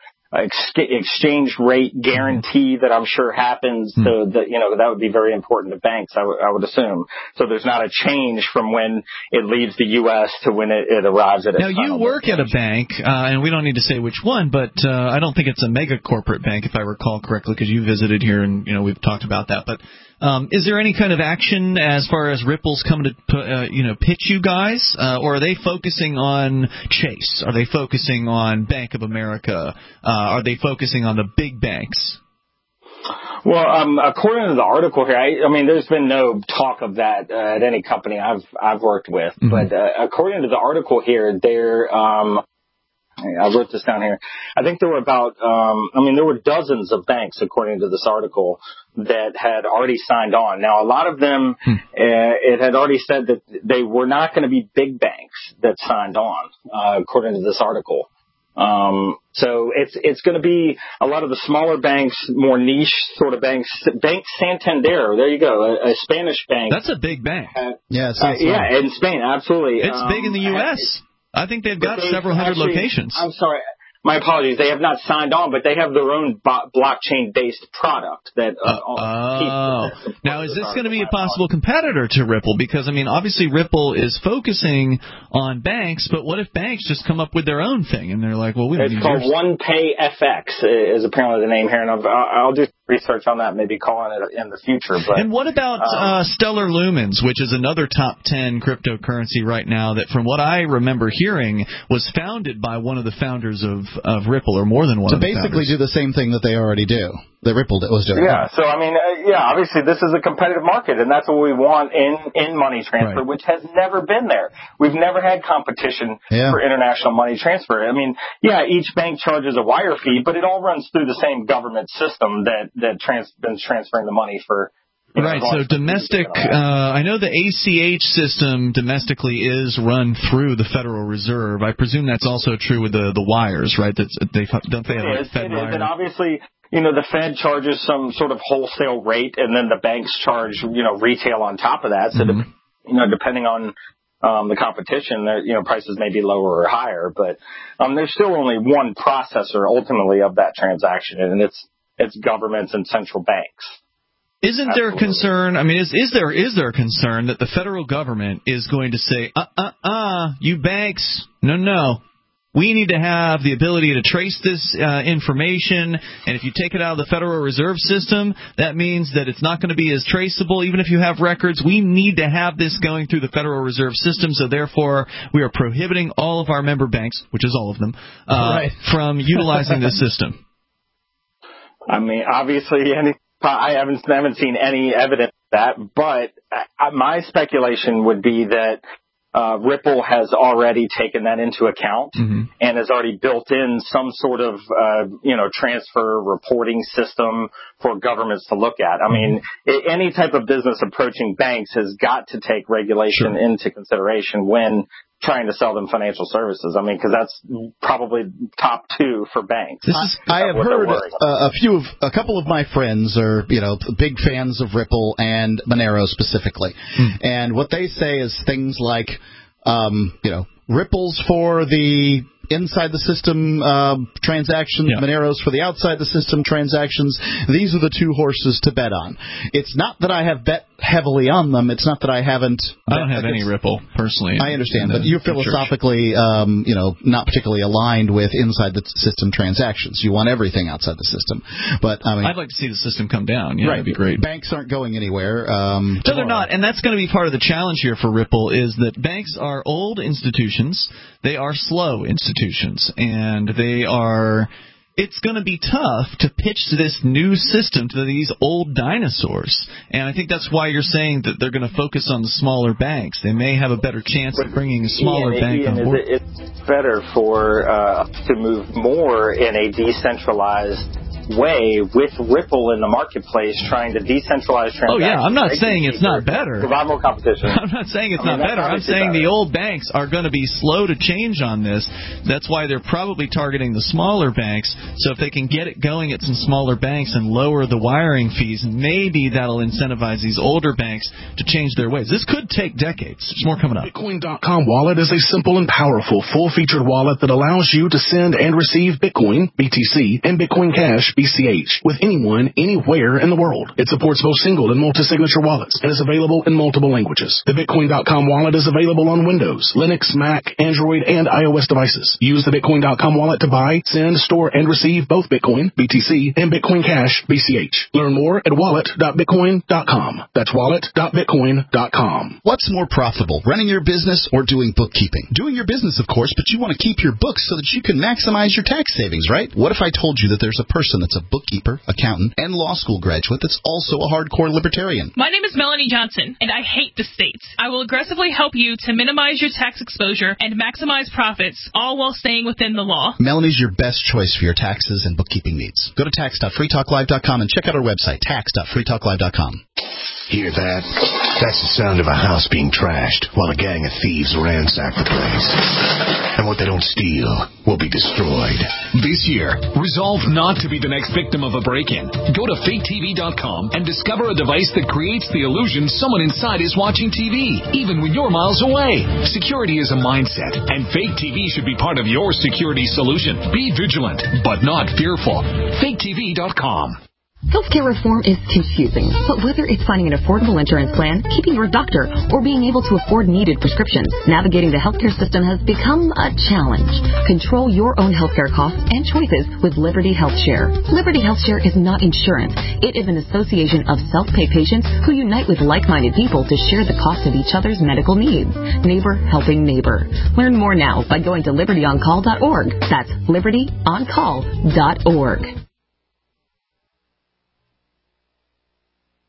exchange rate guarantee that I'm sure happens. So that would be very important to banks, I would assume. So there's not a change from when it leaves the U.S. to when it arrives at its Now, you work at a bank, and we don't need to say which one, but I don't think it's a mega corporate bank, if I recall correctly, because you visited here and we've talked about that. But is there any kind of action as far as Ripple's coming to pitch you guys, or are they focusing on Chase? Are they focusing on Bank of America? Are they focusing on the big banks? Well, according to the article here, I mean, there's been no talk of that at any company I've worked with. But according to the article here, I wrote this down here. I think there were there were dozens of banks, according to this article, that had already signed on. Now, a lot of them, it had already said that they were not going to be big banks that signed on, according to this article. So it's going to be a lot of the smaller banks, more niche sort of banks. Bank Santander, there you go, a Spanish bank. That's a big bank. In Spain, absolutely. It's big in the U.S. I think they've got several hundred locations. I'm sorry. My apologies. They have not signed on, but they have their own blockchain-based product that. Now, is this going to be a possible competitor to Ripple? Because obviously Ripple is focusing on banks, but what if banks just come up with their own thing and they're like, well, we don't need yours. It's called OnePay FX is apparently the name here, and I'll do research on that, maybe call on it in the future. But and what about Stellar Lumens, which is another top 10 cryptocurrency right now that, from what I remember hearing, was founded by one of the founders of Ripple, or more than one of the founders. To basically do the same thing that they already do, that Ripple was doing. Yeah, so obviously this is a competitive market, and that's what we want in money transfer, which has never been there. We've never had competition for international money transfer. Each bank charges a wire fee, but it all runs through the same government system that been transferring the money for. Right, so domestic, I know the ACH system domestically is run through the Federal Reserve. I presume that's also true with the wires, right? Don't they have a Fed wire? And obviously, the Fed charges some sort of wholesale rate, and then the banks charge, retail on top of that. So, depending on the competition, prices may be lower or higher, but there's still only one processor ultimately of that transaction, and it's governments and central banks. Isn't there a concern? I mean, is there a concern that the federal government is going to say, you banks, no. We need to have the ability to trace this information, and if you take it out of the Federal Reserve System, that means that it's not going to be as traceable, even if you have records. We need to have this going through the Federal Reserve System, so therefore we are prohibiting all of our member banks, which is all of them, from utilizing this system. I mean, obviously, I haven't seen any evidence of that, but my speculation would be that Ripple has already taken that into account and has already built in some sort of, transfer reporting system for governments to look at. I mean, any type of business approaching banks has got to take regulation into consideration when trying to sell them financial services. I mean, because that's probably top two for banks. I have heard a couple of my friends are, big fans of Ripple and Monero specifically. And what they say is things like, Ripple's for the inside the system transactions, Monero's for the outside the system transactions. These are the two horses to bet on. It's not that I have bet heavily on them. It's not that I haven't. I don't have any Ripple personally. I understand, but you're philosophically, not particularly aligned with inside the system transactions. You want everything outside the system. But I mean, I'd like to see the system come down. Yeah, that'd be great. Banks aren't going anywhere. No, they're not, and that's going to be part of the challenge here for Ripple. Is that banks are old institutions. They are slow institutions, and they are. It's going to be tough to pitch this new system to these old dinosaurs. And I think that's why you're saying that they're going to focus on the smaller banks. They may have a better chance of bringing a smaller bank on board. It's better for to move more in a decentralized way with Ripple in the marketplace trying to decentralize transactions. Oh, yeah. I'm not saying it's not better. Provide more competition. I'm not saying it's not better. I'm saying the old banks are going to be slow to change on this. That's why they're probably targeting the smaller banks. So if they can get it going at some smaller banks and lower the wiring fees, maybe that'll incentivize these older banks to change their ways. This could take decades. There's more coming up. Bitcoin.com wallet is a simple and powerful, full-featured wallet that allows you to send and receive Bitcoin, BTC, and Bitcoin Cash, BCH, with anyone, anywhere in the world. It supports both single and multi-signature wallets and is available in multiple languages. The Bitcoin.com wallet is available on Windows, Linux, Mac, Android, and iOS devices. Use the Bitcoin.com wallet to buy, send, store, and receive both Bitcoin, BTC, and Bitcoin Cash, BCH. Learn more at wallet.bitcoin.com. That's wallet.bitcoin.com. What's more profitable, running your business or doing bookkeeping? Doing your business, of course, but you want to keep your books so that you can maximize your tax savings, right? What if I told you that there's a person that's a bookkeeper, accountant, and law school graduate that's also a hardcore libertarian? My name is Melanie Johnson, and I hate the states. I will aggressively help you to minimize your tax exposure and maximize profits, all while staying within the law. Melanie's your best choice for your taxes and bookkeeping needs. Go to tax.freetalklive.com and check out our website, tax.freetalklive.com. Hear that? That's the sound of a house being trashed while a gang of thieves ransack the place. And what they don't steal will be destroyed. This year, resolve not to be the next victim of a break-in. Go to faketv.com and discover a device that creates the illusion someone inside is watching TV, even when you're miles away. Security is a mindset, and Fake TV should be part of your security solution. Be vigilant, but not fearful. faketv.com. Healthcare reform is confusing, but whether it's finding an affordable insurance plan, keeping your doctor, or being able to afford needed prescriptions, navigating the healthcare system has become a challenge. Control your own healthcare costs and choices with Liberty HealthShare. Liberty HealthShare is not insurance. It is an association of self-pay patients who unite with like-minded people to share the cost of each other's medical needs. Neighbor helping neighbor. Learn more now by going to libertyoncall.org. That's libertyoncall.org.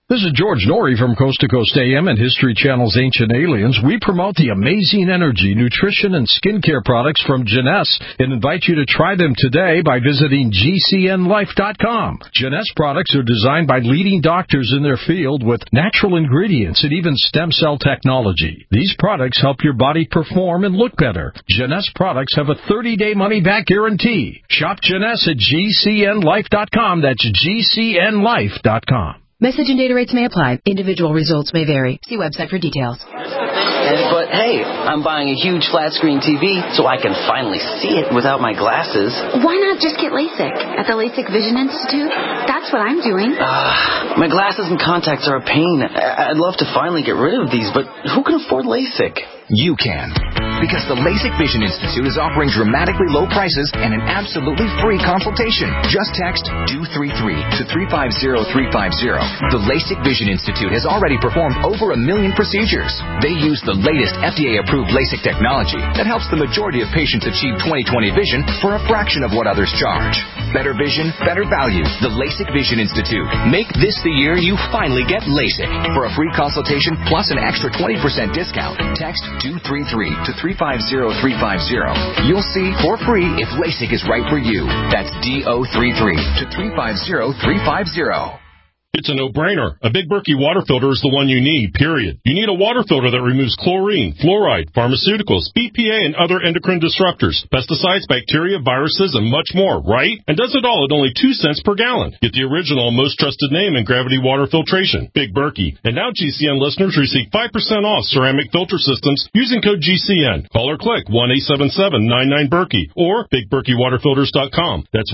This is George Norrie from Coast to Coast AM and History Channel's Ancient Aliens. We promote the amazing energy, nutrition, and skincare products from Jeunesse and invite you to try them today by visiting GCNLife.com. Jeunesse products are designed by leading doctors in their field with natural ingredients and even stem cell technology. These products help your body perform and look better. Jeunesse products have a 30-day money-back guarantee. Shop Jeunesse at GCNLife.com. That's GCNLife.com. Message and data rates may apply. Individual results may vary. See website for details. But hey, I'm buying a huge flat screen TV so I can finally see it without my glasses. Why not just get LASIK at the LASIK Vision Institute? That's what I'm doing. My glasses and contacts are a pain. I'd love to finally get rid of these, but who can afford LASIK? You can. Because the LASIK Vision Institute is offering dramatically low prices and an absolutely free consultation. Just text DO33 to 350350. The LASIK Vision Institute has already performed over 1 million procedures. They use the latest FDA-approved LASIK technology that helps the majority of patients achieve 20/20 vision for a fraction of what others charge. Better vision, better value. The LASIK Vision Institute. Make this the year you finally get LASIK. For a free consultation plus an extra 20% discount, text DO33 to 350350. You'll see for free if LASIK is right for you. That's DO33 to 350350. It's a no-brainer. A Big Berkey water filter is the one you need, period. You need a water filter that removes chlorine, fluoride, pharmaceuticals, BPA, and other endocrine disruptors, pesticides, bacteria, viruses, and much more, right? And does it all at only 2 cents per gallon. Get the original and most trusted name in gravity water filtration, Big Berkey. And now GCN listeners receive 5% off ceramic filter systems using code GCN. Call or click 1-877-99-BERKEY or BigBerkeyWaterFilters.com. That's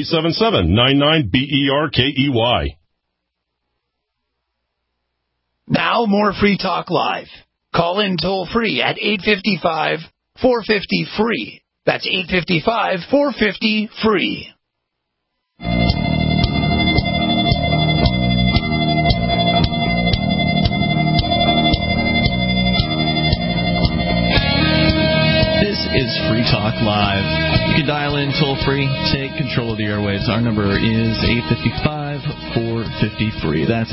1-877-99-BERKEY. Now more Free Talk Live. Call in toll free at 855-450-FREE. That's 855-450-FREE. This is Free Talk Live. You can dial in toll free, take control of the airwaves. Our number is 855-450-FREE. That's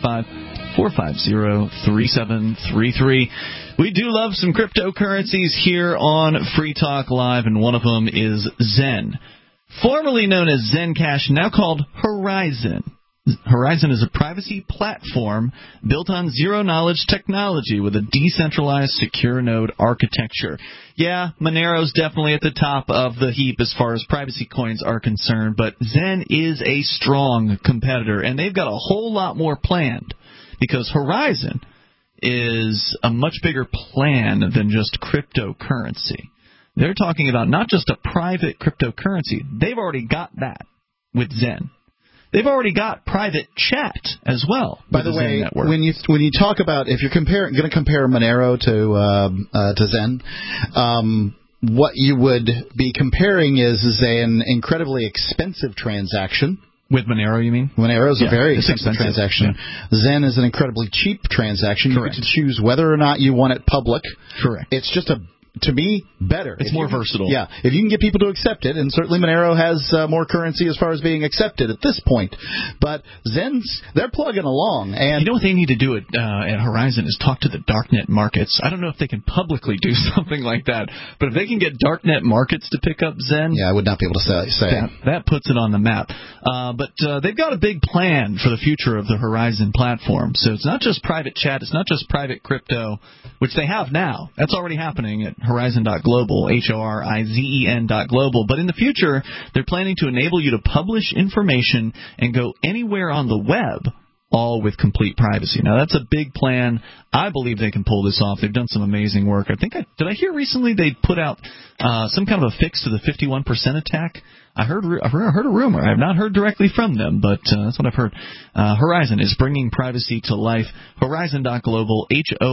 855-450-3733. We do love some cryptocurrencies here on Free Talk Live, and one of them is Zen. Formerly known as Zencash, now called Horizon. Horizon is a privacy platform built on zero-knowledge technology with a decentralized secure node architecture. Yeah, Monero's definitely at the top of the heap as far as privacy coins are concerned, but Zen is a strong competitor, and they've got a whole lot more planned, because Horizon is a much bigger plan than just cryptocurrency. They're talking about not just a private cryptocurrency. They've already got that with Zen. They've already got private chat as well. By the way, when you talk about, if you're going to compare Monero to Zen, what you would be comparing is an incredibly expensive transaction. With Monero, you mean? Monero is a very expensive transaction. Yeah. Zen is an incredibly cheap transaction. Correct. You get to choose whether or not you want it public. Correct. It's just to me, better. It's more versatile. Yeah, if you can get people to accept it, and certainly Monero has more currency as far as being accepted at this point. But Zen's, they're plugging along. And you know what they need to do at Horizon is talk to the darknet markets. I don't know if they can publicly do something like that, but if they can get darknet markets to pick up Zen, yeah, I would not be able to say that puts it on the map. But they've got a big plan for the future of the Horizon platform. So it's not just private chat, it's not just private crypto, which they have now. That's already happening at Horizon.global, HORIZEN.global. But in the future, they're planning to enable you to publish information and go anywhere on the web, all with complete privacy. Now, that's a big plan. I believe they can pull this off. They've done some amazing work. Did I hear recently they put out some kind of a fix to the 51% attack? I heard a rumor. I have not heard directly from them, but that's what I've heard. Horizon is bringing privacy to life. Horizon.global,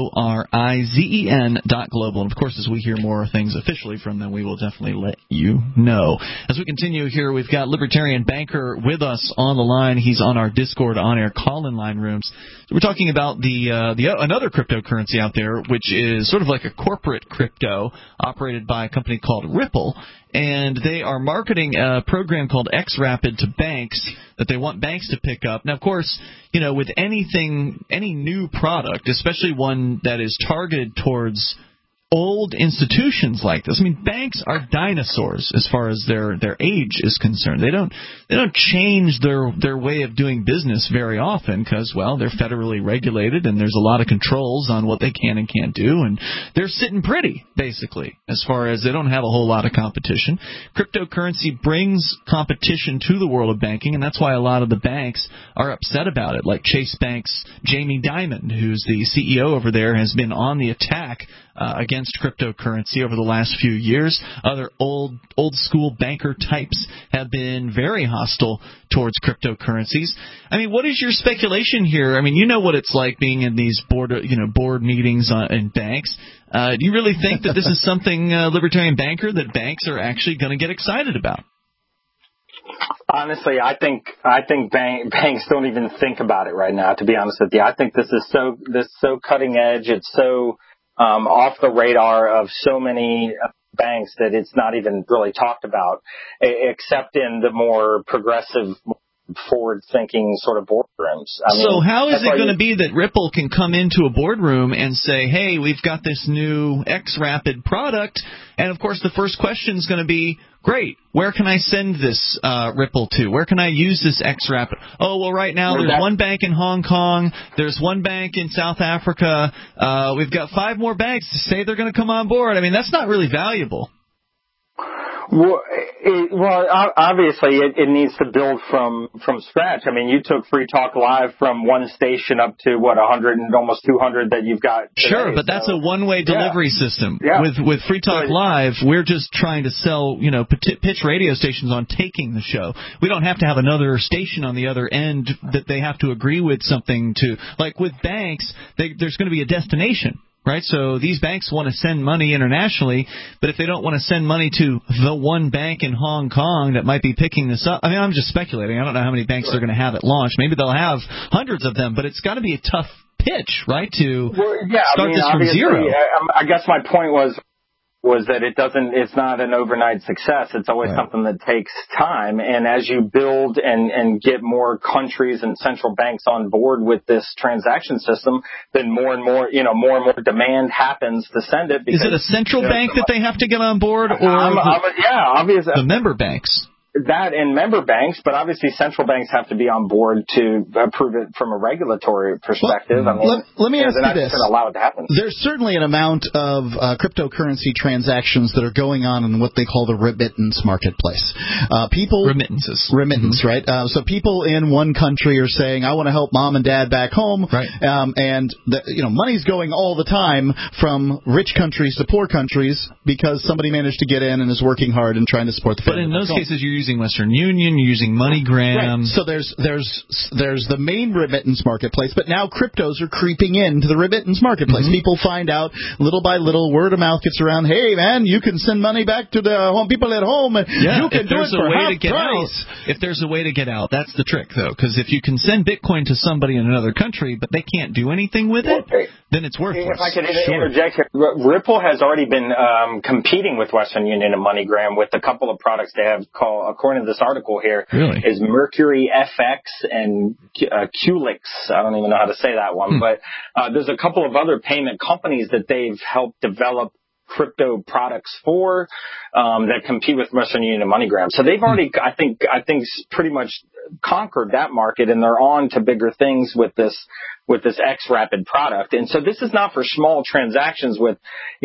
HORIZEN.global. And, of course, as we hear more things officially from them, we will definitely let you know. As we continue here, we've got Libertarian Banker with us on the line. He's on our Discord on-air call-in line rooms. So we're talking about another cryptocurrency out there, which is sort of like a corporate crypto operated by a company called Ripple. and they are marketing a program called XRapid to banks that they want banks to pick up. Now, of course, with any new product, especially one that is targeted towards old institutions like this. I mean, banks are dinosaurs as far as their age is concerned. They don't change their way of doing business very often because, well, they're federally regulated and there's a lot of controls on what they can and can't do, and they're sitting pretty, basically, as far as they don't have a whole lot of competition. Cryptocurrency brings competition to the world of banking, and that's why a lot of the banks are upset about it, like Chase Bank's Jamie Dimon, who's the CEO over there, has been on the attack against cryptocurrency over the last few years. Other old school banker types have been very hostile towards cryptocurrencies. I mean, what is your speculation here? I mean, you know what it's like being in these board meetings in banks. Do you really think that this is something, libertarian banker, that banks are actually going to get excited about? Honestly, I think banks don't even think about it right now, to be honest with you. I think this is so cutting edge. It's so off the radar of so many banks that it's not even really talked about, except in the more progressive, forward-thinking sort of boardrooms. So how is it going to be that Ripple can come into a boardroom and say, hey, we've got this new XRapid product, and of course the first question is going to be, great, where can I send this Ripple to? Where can I use this XRapid? Oh, well, right now there's one bank in Hong Kong, there's one bank in South Africa, we've got 5 more banks to say they're going to come on board. I mean, that's not really valuable. Well, obviously, it needs to build from scratch. I mean, you took Free Talk Live from one station up to, 100 and almost 200 that you've got today. Sure, but that's a one-way delivery system. Yeah. With Free Talk Live, we're just trying to sell, pitch radio stations on taking the show. We don't have to have another station on the other end that they have to agree with something to. Like with banks, there's going to be a destination. Right, so these banks want to send money internationally, but if they don't want to send money to the one bank in Hong Kong that might be picking this up, I mean, I'm just speculating. I don't know how many banks they're going to have at launch. Maybe they'll have hundreds of them, but it's got to be a tough pitch, right, to start this from zero. I guess my point was that it's not an overnight success. It's always something that takes time. And as you build and get more countries and central banks on board with this transaction system, then more and more demand happens to send it. Is it a central bank that they have to get on board, or obviously the member banks? That and member banks, but obviously central banks have to be on board to approve it from a regulatory perspective. Well, let me ask you this. They're not allow it to happen. There's certainly an amount of cryptocurrency transactions that are going on in what they call the remittance marketplace. Remittance, right? So people in one country are saying, I want to help mom and dad back home, right? And money's going all the time from rich countries to poor countries because somebody managed to get in and is working hard and trying to support the family. But in those cases, you're using Western Union, you're using MoneyGram. Right. So there's the main remittance marketplace, but now cryptos are creeping into the remittance marketplace. Mm-hmm. People find out little by little, word of mouth gets around. Hey, man, you can send money back to the people at home. You can do it for half price. If there's a way to get out, that's the trick, though, because if you can send Bitcoin to somebody in another country, but they can't do anything with it, then it's worthless. If I could interject here, Ripple has already been competing with Western Union and MoneyGram with a couple of products they have called, according to this article here, is Mercury FX and Qlix. I don't even know how to say that one, but there's a couple of other payment companies that they've helped develop crypto products for that compete with Western Union and MoneyGram. So they've already, I think, pretty much conquered that market, and they're on to bigger things with this XRapid product. And so this is not for small transactions with,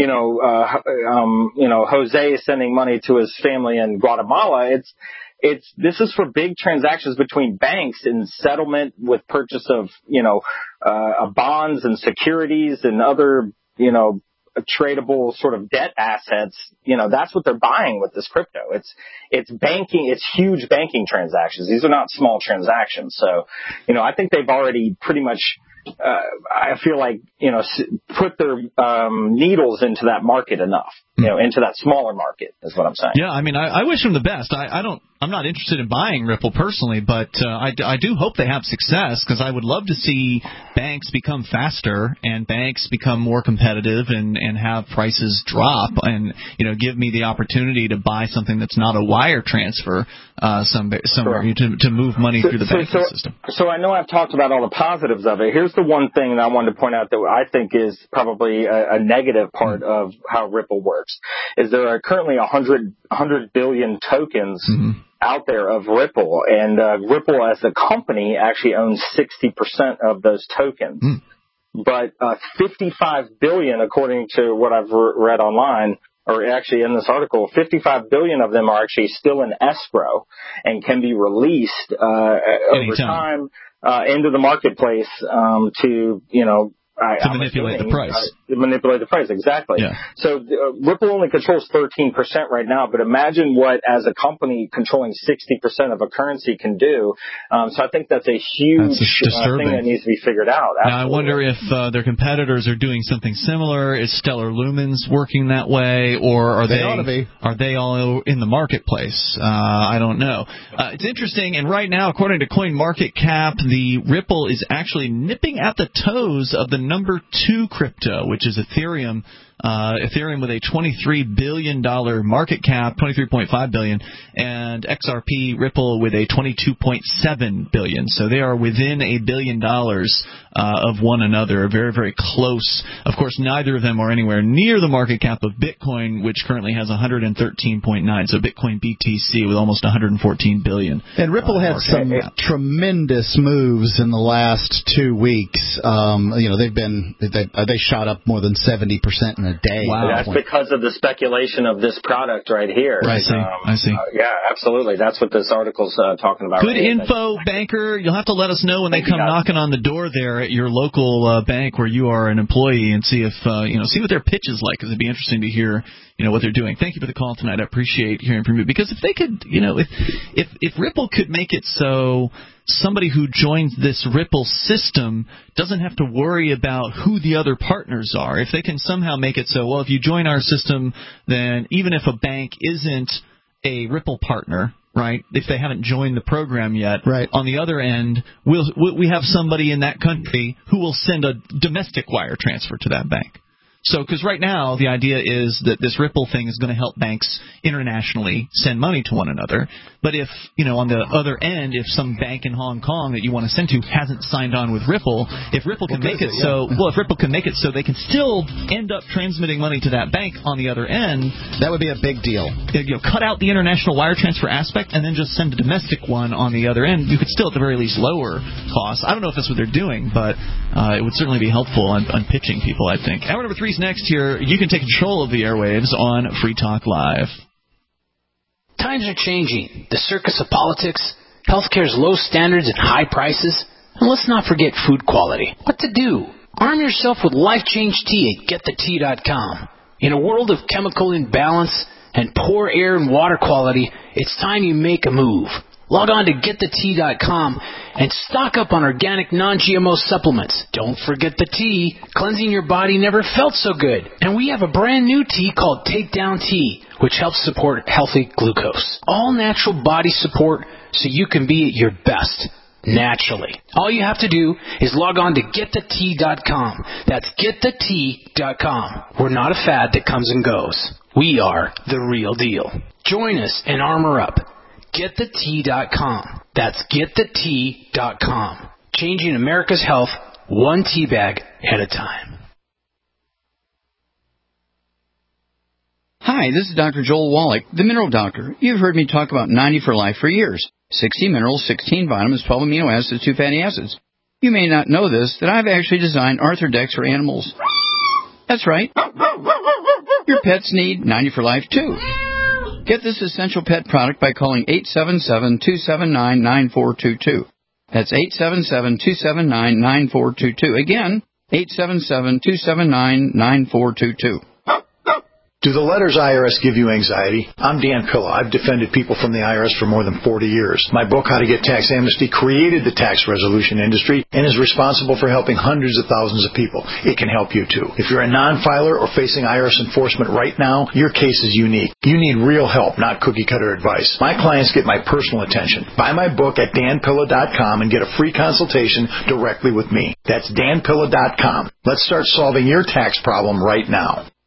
Jose sending money to his family in Guatemala. This is for big transactions between banks in settlement with purchase of, bonds and securities and other, tradable sort of debt assets. That's what they're buying with this crypto. It's banking. It's huge banking transactions. These are not small transactions. So, I think they've already pretty much, I feel like, put their needles into that market enough, into that smaller market is what I'm saying. Yeah, I mean, I wish them the best. I don't I'm not interested in buying Ripple personally, but I do hope they have success, because I would love to see banks become faster and banks become more competitive and have prices drop and, give me the opportunity to buy something that's not a wire transfer somewhere to move money through the banking system. So I know I've talked about all the positives of it. Here's the one thing that I wanted to point out that I think is probably a negative part of how Ripple works, is there are currently 100 billion tokens out there of Ripple, and Ripple as a company actually owns 60% of those tokens. But 55 billion, according to what I've read online, or actually in this article, 55 billion of them are actually still in escrow and can be released over time into the marketplace to manipulate the price. Manipulate the price, exactly. Yeah. So Ripple only controls 13% right now, but imagine what, as a company controlling 60% of a currency, can do. So I think that's a huge thing that needs to be figured out. Absolutely. Now I wonder if their competitors are doing something similar. Is Stellar Lumens working that way, or are they all in the marketplace? I don't know. It's interesting, and right now, according to CoinMarketCap, the Ripple is actually nipping at the toes of the number 2 crypto, which is Ethereum. Ethereum with a $23 billion market cap, $23.5 billion, and XRP Ripple with a $22.7 billion. So they are within $1 billion of one another, very, very close. Of course, neither of them are anywhere near the market cap of Bitcoin, which currently has 113.9. So Bitcoin BTC with almost 114 billion. And Ripple had some tremendous moves in the last 2 weeks. They shot up more than 70% in a day. Wow. That's because of the speculation of this product right here. I see. Yeah, absolutely. That's what this article's talking about. Good info, banker. You'll have to let us know when they come knocking on the door there at your local bank where you are an employee, and see if see what their pitch is like, because it'd be interesting to hear what they're doing. Thank you for the call tonight. I appreciate hearing from you, because if they could, if Ripple could make it so somebody who joins this Ripple system doesn't have to worry about who the other partners are. If they can somehow make it so, well, if you join our system, then even if a bank isn't a Ripple partner, right, if they haven't joined the program yet, on the other end, we have somebody in that country who will send a domestic wire transfer to that bank. So, because right now the idea is that this Ripple thing is going to help banks internationally send money to one another. But if, on the other end, if some bank in Hong Kong that you want to send to hasn't signed on with Ripple, if Ripple can make it so they can still end up transmitting money to that bank on the other end, that would be a big deal. Cut out the international wire transfer aspect and then just send a domestic one on the other end. You could still, at the very least, lower costs. I don't know if that's what they're doing, but it would certainly be helpful on pitching people, I think. Hour number 3 is next here. You can take control of the airwaves on Free Talk Live. Times are changing. The circus of politics, healthcare's low standards and high prices, and let's not forget food quality. What to do? Arm yourself with Life Change Tea at GetTheTea.com. In a world of chemical imbalance and poor air and water quality, it's time you make a move. Log on to GetTheTea.com and stock up on organic non-GMO supplements. Don't forget the tea. Cleansing your body never felt so good. And we have a brand new tea called Takedown Tea, which helps support healthy glucose. All natural body support so you can be at your best naturally. All you have to do is log on to GetTheTea.com. That's GetTheTea.com. We're not a fad that comes and goes. We are the real deal. Join us and armor up. GetTheTea.com. That's GetTheTea.com. Changing America's health one tea bag at a time. Hi, this is Dr. Joel Wallach, the Mineral Doctor. You've heard me talk about 90 for Life for years. 60 minerals, 16 vitamins, 12 amino acids, 2 fatty acids. You may not know this, that I've actually designed Arthrodex for animals. That's right. Your pets need 90 for Life, too. Get this essential pet product by calling 877-279-9422. That's 877-279-9422. Again, 877-279-9422. Do the letters IRS give you anxiety? I'm Dan Pilla. I've defended people from the IRS for more than 40 years. My book, How to Get Tax Amnesty, created the tax resolution industry and is responsible for helping hundreds of thousands of people. It can help you too. If you're a non-filer or facing IRS enforcement right now, your case is unique. You need real help, not cookie-cutter advice. My clients get my personal attention. Buy my book at danpilla.com and get a free consultation directly with me. That's danpilla.com. Let's start solving your tax problem right now.